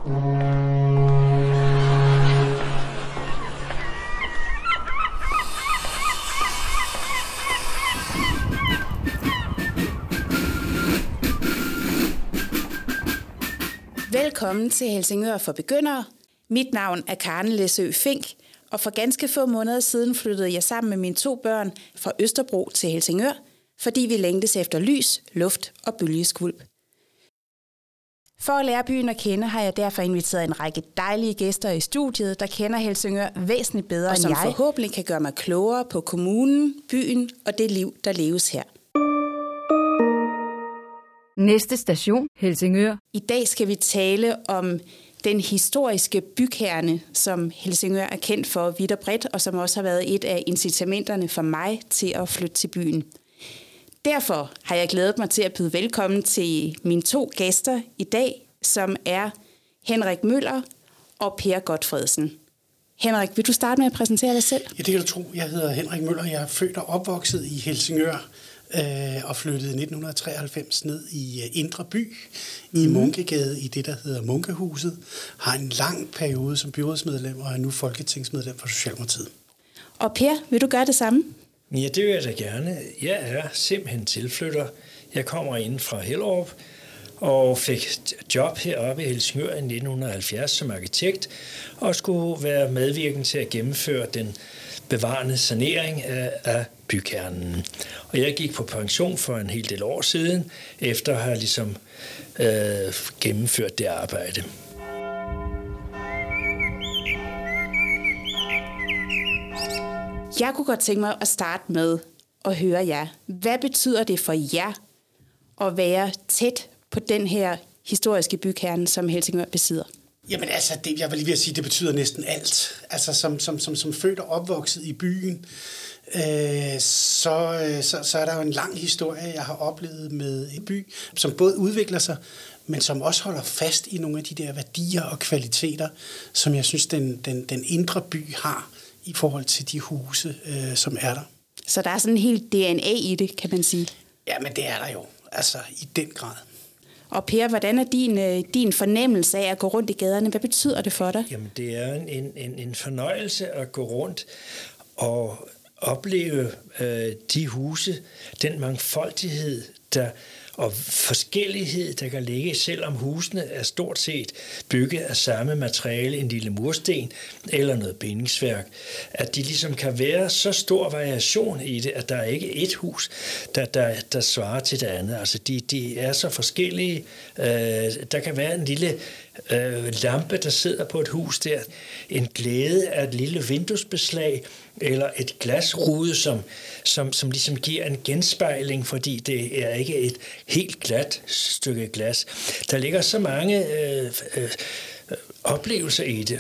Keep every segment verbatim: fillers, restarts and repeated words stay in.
Velkommen til Helsingør for Begyndere. Mit navn er Karen Læsø Fink, og for ganske få måneder siden flyttede jeg sammen med mine to børn fra Østerbro til Helsingør, fordi vi længtes efter lys, luft og bølgeskvulp. For at lære byen at kende, har jeg derfor inviteret en række dejlige gæster i studiet, der kender Helsingør væsentligt bedre end jeg, og som forhåbentlig kan gøre mig klogere på kommunen, byen og det liv, der leves her. Næste station, Helsingør. I dag skal vi tale om den historiske bykerne, som Helsingør er kendt for vidt og bredt, og som også har været et af incitamenterne for mig til at flytte til byen. Derfor har jeg glædet mig til at byde velkommen til mine to gæster i dag, som er Henrik Møller og Per Gotfredsen. Henrik, vil du starte med at præsentere dig selv? Ja, det kan du tro. Jeg hedder Henrik Møller. Jeg er født og opvokset i Helsingør øh, og flyttede i nitten treoghalvfems ned i uh, Indre By, mm. i Munkegade, i det, der hedder Munkehuset. Har en lang periode som byrådsmedlem og er nu folketingsmedlem for Socialdemokratiet. Og Per, vil du gøre det samme? Ja, det vil jeg da gerne. Jeg er simpelthen tilflytter. Jeg kommer ind fra Hellerup og fik job heroppe i Helsingør i nitten halvfjerds som arkitekt og skulle være medvirkende til at gennemføre den bevarende sanering af, af bykernen. Og jeg gik på pension for en hel del år siden, efter at have ligesom, øh, gennemført det arbejde. Jeg kunne godt tænke mig at starte med at høre jer. Hvad betyder det for jer at være tæt på den her historiske bykerne, som Helsingør besidder? Jamen altså, det, jeg var lige ved at sige, det betyder næsten alt. Altså som, som, som, som født og opvokset i byen, øh, så, så, så er der jo en lang historie, jeg har oplevet med en by, som både udvikler sig, men som også holder fast i nogle af de der værdier og kvaliteter, som jeg synes, den, den, den indre by har i forhold til de huse, øh, som er der. Så der er sådan en helt D N A i det, kan man sige? Ja, men det er der jo. Altså i den grad. Og Per, hvordan er din, din fornemmelse af at gå rundt i gaderne? Hvad betyder det for dig? Jamen, det er en, en, en fornøjelse at gå rundt og opleve øh, de huse, den mangfoldighed, der og forskellighed, der kan ligge, selvom husene er stort set bygget af samme materiale, en lille mursten eller noget bindingsværk, at de ligesom kan være så stor variation i det, at der er ikke et hus, der, der, der svarer til det andet. Altså, de, de er så forskellige. Øh, der kan være en lille øh, lampe, der sidder på et hus der, en glæde af et lille vinduesbeslag, eller et glasrude, som, som, som ligesom giver en genspejling, fordi det er ikke et helt glat stykke glas. Der ligger så mange øh, øh, oplevelser i det.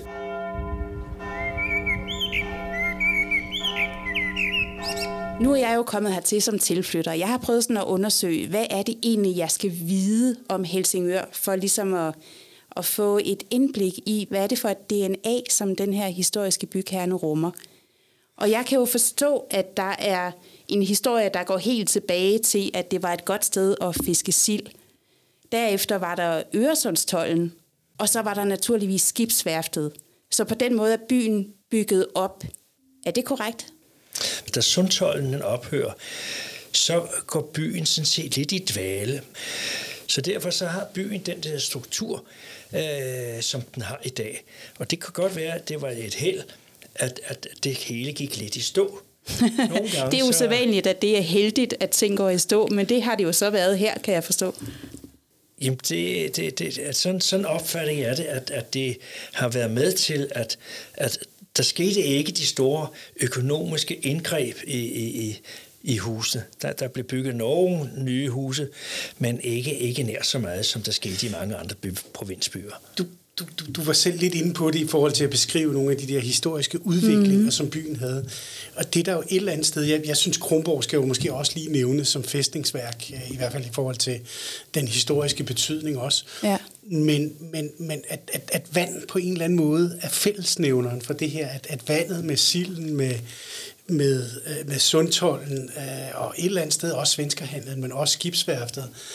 Nu er jeg jo kommet hertil som tilflytter. Jeg har prøvet sådan at undersøge, hvad er det egentlig, jeg skal vide om Helsingør, for ligesom at, at få et indblik i, hvad er det for et D N A, som den her historiske bykerne rummer. Og jeg kan jo forstå, at der er en historie, der går helt tilbage til, at det var et godt sted at fiske sild. Derefter var der Øresundstolden, og så var der naturligvis skibsværftet. Så på den måde er byen bygget op. Er det korrekt? Da Sundtolden ophører, så går byen sådan set lidt i dvale. Så derfor så har byen den der struktur, øh, som den har i dag. Og det kan godt være, at det var et held, At, at det hele gik lidt i stå. Nogle gange, det er jo så sædvanligt, at det er heldigt, at ting går i stå, men det har det jo så været her, kan jeg forstå. Jamen, det, det, det, at sådan, sådan opfatter jeg det, at, at det har været med til, at, at der skete ikke de store økonomiske indgreb i, i, i husene. Der, der blev bygget nogle nye huse, men ikke, ikke nær så meget, som der skete i mange andre by, provinsbyer. Du Du, du, du var selv lidt inde på det i forhold til at beskrive nogle af de der historiske udviklinger, mm. som byen havde. Og det er der jo et eller andet sted. Jeg, jeg synes, Kronborg skal jo måske også lige nævnes som fæstningsværk, i hvert fald i forhold til den historiske betydning også. Ja. Men, men, men at, at, at vand på en eller anden måde er fællesnævneren for det her, at, at vandet med silden, med, med, med Sundtolden og et eller andet sted også svenskerhandlen, men også skibsværftet,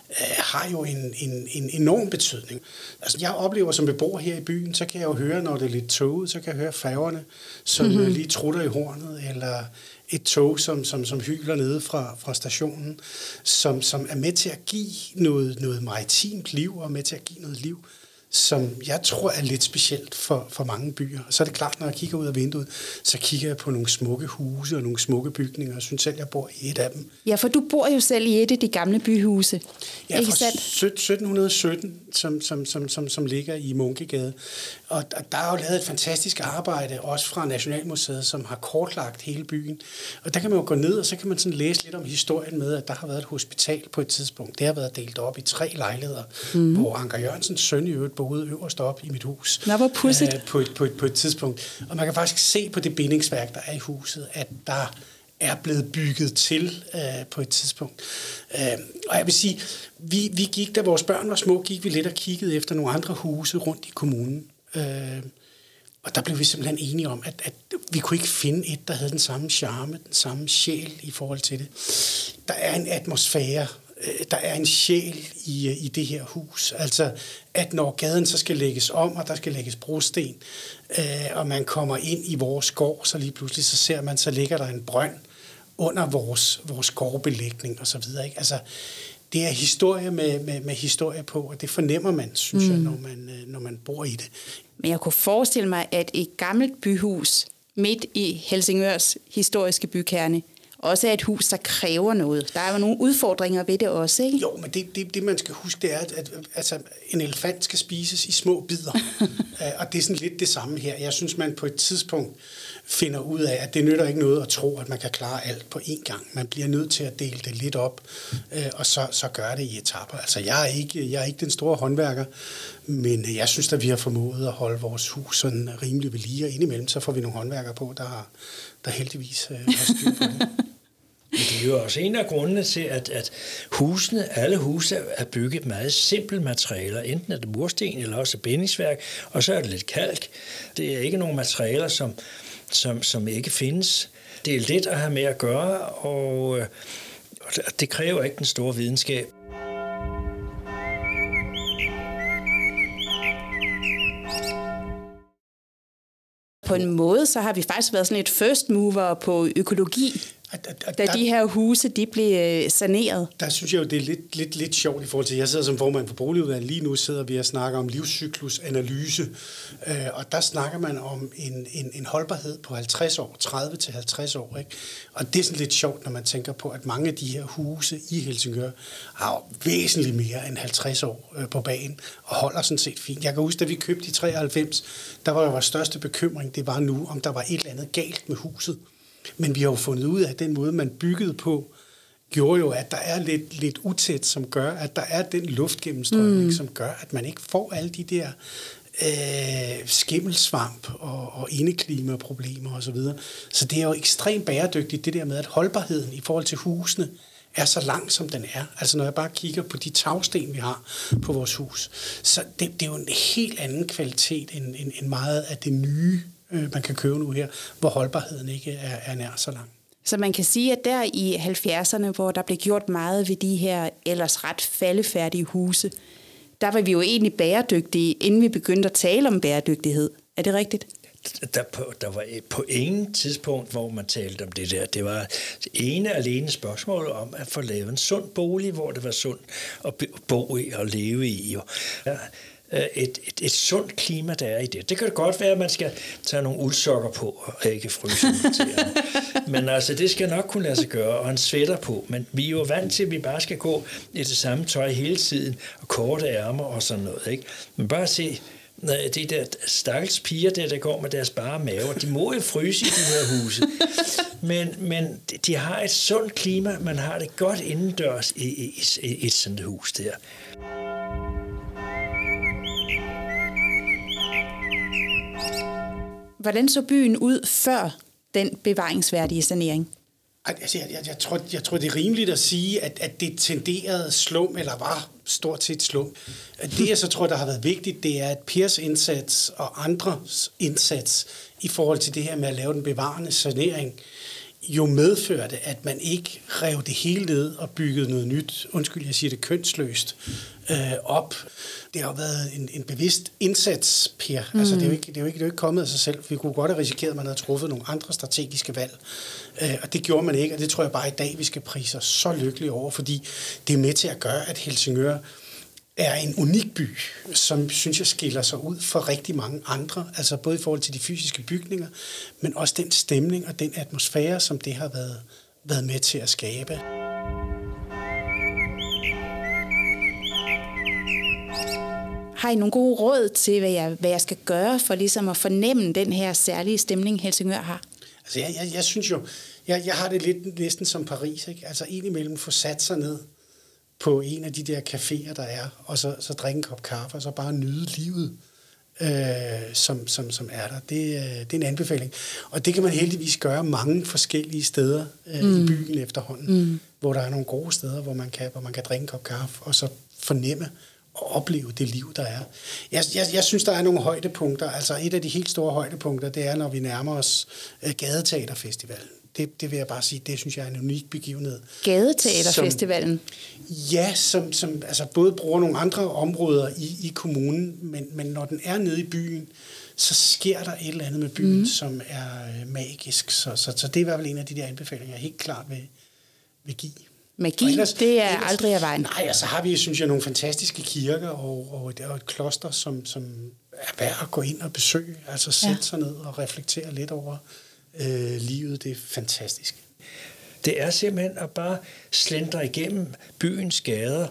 øh, har jo en, en, en enorm betydning. Altså, jeg oplever som beboer her i byen, så kan jeg jo høre, når det er lidt toget, så kan jeg høre færgerne, som mm-hmm. lige trutter i hornet, eller et tog, som, som, som hyler nede fra, fra stationen, som, som er med til at give noget, noget maritimt liv, og med til at give noget liv, som jeg tror er lidt specielt for, for mange byer. Og så er det klart, når jeg kigger ud af vinduet, så kigger jeg på nogle smukke huse og nogle smukke bygninger, og jeg synes selv, jeg bor i et af dem. Ja, for du bor jo selv i et af de gamle byhuse. Ja, ikke fra sandt? sytten sytten, som, som, som, som, som ligger i Munkegade. Og der er jo lavet et fantastisk arbejde, også fra Nationalmuseet, som har kortlagt hele byen. Og der kan man jo gå ned, og så kan man sådan læse lidt om historien med, at der har været et hospital på et tidspunkt. Det har været delt op i tre lejligheder, mm. hvor Anker Jørgensens søn i øvrigt boede øverst op i mit hus. Nå, hvor pudsigt. Øh, på, et, på, et, på et tidspunkt. Og man kan faktisk se på det bindingsværk, der er i huset, at der er blevet bygget til øh, på et tidspunkt. Øh, og jeg vil sige, vi, vi gik, da vores børn var små, gik vi lidt og kiggede efter nogle andre huse rundt i kommunen. Øh, og der blev vi simpelthen enige om, at, at vi kunne ikke finde et, der havde den samme charme, den samme sjæl i forhold til det. Der er en atmosfære, der er en sjæl i, i det her hus. Altså, at når gaden så skal lægges om, og der skal lægges brosten, øh, og man kommer ind i vores gård, så lige pludselig så ser man, så ligger der en brønd under vores, vores gårdbelægning og så videre. Ikke? Altså, det er historie med, med, med historie på, og det fornemmer man, synes mm. jeg, når man, når man bor i det. Men jeg kunne forestille mig, at et gammelt byhus midt i Helsingørs historiske bykerne også er et hus, der kræver noget. Der er jo nogle udfordringer ved det også, ikke? Jo, men det, det, det man skal huske, det er, at, at altså, en elefant skal spises i små bidder. Og det er sådan lidt det samme her. Jeg synes, man på et tidspunkt finder ud af, at det nytter ikke noget at tro, at man kan klare alt på én gang. Man bliver nødt til at dele det lidt op, og så, så gøre det i etapper. Altså, jeg er, ikke, jeg er ikke den store håndværker, men jeg synes, at vi har formået at holde vores hus sådan rimelig ved lige, og indimellem så får vi nogle håndværkere på, der, har, der heldigvis har styr på det. Men det er jo også en af grundene til, at, at husene, alle huse er bygget meget simple materialer. Enten er det mursten, eller også bindingsværk, og så er det lidt kalk. Det er ikke nogle materialer, som, som, som ikke findes. Det er let at have med at gøre, og, og det kræver ikke den store videnskab. På en måde, så har vi faktisk været sådan et first mover på økologi, da de her huse, de blev saneret. Der synes jeg jo, det er lidt, lidt, lidt sjovt i forhold til, jeg sidder som formand for boligudvalget, lige nu sidder vi og snakker om livscyklusanalyse, øh, og der snakker man om en, en, en holdbarhed på halvtreds år, tredive til halvtreds år, ikke? Og det er sådan lidt sjovt, når man tænker på, at mange af de her huse i Helsingør har væsentligt mere end halvtreds år øh, på bagen, og holder sådan set fint. Jeg kan huske, da vi købte i treoghalvfems, der var jo vores største bekymring, det var nu, om der var et eller andet galt med huset. Men vi har jo fundet ud af, at den måde, man byggede på, gjorde jo, at der er lidt, lidt utæt, som gør, at der er den luftgennemstrømning, mm. som gør, at man ikke får alle de der øh, skimmelsvamp og, og indeklimaproblemer osv. Så, så det er jo ekstremt bæredygtigt, det der med, at holdbarheden i forhold til husene er så lang, som den er. Altså når jeg bare kigger på de tagsten, vi har på vores hus, så det, det er jo en helt anden kvalitet end, end, end meget af det nye, man kan købe nu her, hvor holdbarheden ikke er, er nær så lang. Så man kan sige, at der i halvfjerdserne, hvor der blev gjort meget ved de her ellers ret faldefærdige huse, der var vi jo egentlig bæredygtige, inden vi begyndte at tale om bæredygtighed. Er det rigtigt? Der, på, der var på ingen tidspunkt, hvor man talte om det der. Det var det ene alene spørgsmål om at få lavet en sund bolig, hvor det var sundt at bo i og leve i. Ja. Et, et, et sundt klima, der er i det. Det kan det godt være, at man skal tage nogle uldsokker på og ikke fryse til. Men altså, det skal nok kunne lade sig gøre, og en sweater på. Men vi er jo vant til, at vi bare skal gå i det samme tøj hele tiden, og korte ærmer og sådan noget. Ikke? Men bare se, de der stakkels piger, der, der går med deres bare maver, de må jo fryse i de her huse. Men, men de har et sundt klima, man har det godt indendørs i, i, i et sådan hus der. Hvordan så byen ud før den bevaringsværdige sanering? Altså, jeg, jeg, jeg, tror, jeg tror, det er rimeligt at sige, at, at det tenderede slum, eller var stort set slum. Det, jeg så tror, der har været vigtigt, det er, at Pers indsats og andres indsats i forhold til det her med at lave den bevarende sanering, jo medførte, at man ikke rev det hele ned og byggede noget nyt, undskyld, jeg siger det kønsløst, øh, op. Det har jo været en, en bevidst indsats, Per. Mm. Altså, det er, jo ikke, det, er jo ikke, det er jo ikke kommet af sig selv. Vi kunne godt have risikeret, at man havde truffet nogle andre strategiske valg. Øh, og det gjorde man ikke, og det tror jeg bare i dag, vi skal prise os så lykkelige over, fordi det er med til at gøre, at Helsingør er en unik by, som synes jeg skiller sig ud fra rigtig mange andre, altså både i forhold til de fysiske bygninger, men også den stemning og den atmosfære, som det har været, været med til at skabe. Har I nogle gode råd til, hvad jeg, hvad jeg skal gøre for ligesom at fornemme den her særlige stemning, Helsingør har? Altså jeg, jeg, jeg synes jo, jeg, jeg har det lidt næsten som Paris, ikke? Altså indimellem få sat sig ned på en af de der caféer, der er, og så, så drikke en kop kaffe, og så bare nyde livet, øh, som, som, som er der. Det, øh, det er en anbefaling. Og det kan man heldigvis gøre mange forskellige steder øh, mm. i byen efterhånden, mm. hvor der er nogle gode steder, hvor man kan, hvor man kan drikke en kop kaffe, og så fornemme og opleve det liv, der er. Jeg, jeg, jeg synes, der er nogle højdepunkter. Altså et af de helt store højdepunkter, det er, når vi nærmer os øh, Gadeteaterfestivalen. Det, det vil jeg bare sige, det synes jeg er en unik begivenhed. Gadeteaterfestivalen? Som, ja, som, som altså både bruger nogle andre områder i, i kommunen, men, men når den er nede i byen, så sker der et eller andet med byen, mm. som er magisk. Så, så, så det er i hvert fald en af de der anbefalinger, jeg helt klart vil, vil give. Magi, ellers, det er ellers, aldrig af vejen. Nej, altså har vi, synes jeg, nogle fantastiske kirker, og, og det er et kloster, som, som er værd at gå ind og besøge, altså sætte ja. sig ned og reflektere lidt over øh, livet. Det er fantastisk. Det er simpelthen at bare slendre igennem byens gader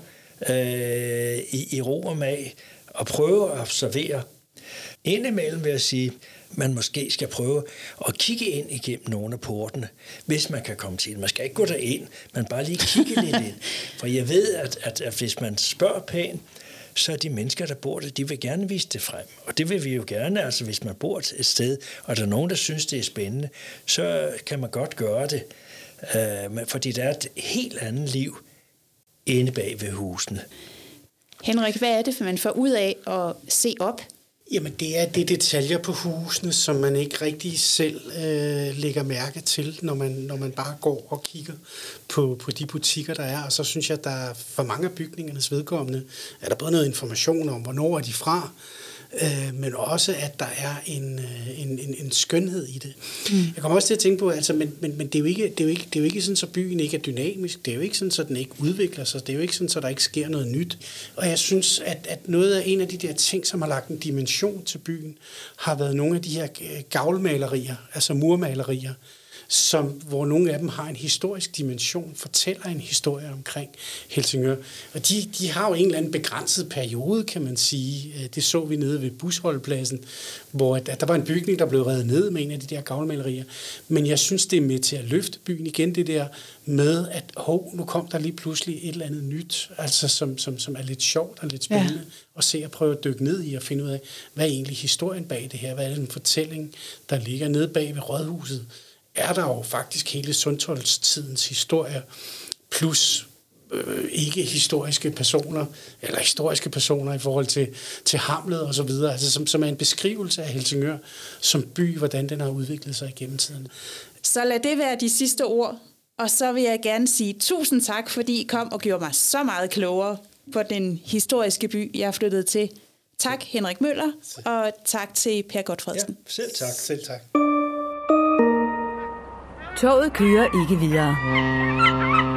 øh, i, i ro og mag, og prøve at observere. Indimellem vil jeg sige, man måske skal prøve at kigge ind igennem nogle af portene, hvis man kan komme til. Man skal ikke gå derind, men bare lige kigge lidt ind. For jeg ved, at, at, at hvis man spørger pænt, så er de mennesker, der bor der, de vil gerne vise det frem. Og det vil vi jo gerne, altså hvis man bor et sted, og der er nogen, der synes, det er spændende, så kan man godt gøre det. Uh, fordi der er et helt andet liv inde bag ved husene. Henrik, hvad er det, for man får ud af at se op? Jamen, det er det detaljer på husene, som man ikke rigtig selv øh, lægger mærke til, når man, når man bare går og kigger på, på de butikker, der er. Og så synes jeg, at der for mange af bygningernes vedkommende er der både noget information om, hvornår er de fra, øh, men også, at der er en, en, en, en skønhed i det. Mm. Jeg kommer også til at tænke på, altså, men, men, men det, er jo ikke, det, er jo ikke, det er jo ikke sådan, så byen ikke er dynamisk. Det er jo ikke sådan, så den ikke udvikler sig. Det er jo ikke sådan, så der ikke sker noget nyt. Og jeg synes, at, at noget af en af de der ting, som har lagt en dimension til byen, har været nogle af de her gavlmalerier, altså murmalerier, som, hvor nogle af dem har en historisk dimension, fortæller en historie omkring Helsingør. Og de, de har jo en eller anden begrænset periode, kan man sige. Det så vi nede ved busholdpladsen, hvor at der var en bygning, der blev revet ned med en af de der gavlmalerier. Men jeg synes, det er med til at løfte byen igen, det der med, at hov, nu kom der lige pludselig et eller andet nyt, altså som, som, som er lidt sjovt og lidt spændende, ja. Og se at prøve at dykke ned i og finde ud af, hvad er egentlig historien bag det her? Hvad er den fortælling, der ligger nede bag ved Rådhuset? Er der jo faktisk hele Sundtoldstidens historie, plus øh, ikke historiske personer, eller historiske personer i forhold til, til Hamlet og så videre, altså som, som er en beskrivelse af Helsingør som by, hvordan den har udviklet sig igennem tiden. Så lad det være de sidste ord, og så vil jeg gerne sige tusind tak, fordi I kom og gjorde mig så meget klogere på den historiske by, jeg er flyttet til. Tak Henrik Møller, og tak til Per Gotfredsen. Ja, selv tak. Selv tak. Toget kører ikke videre.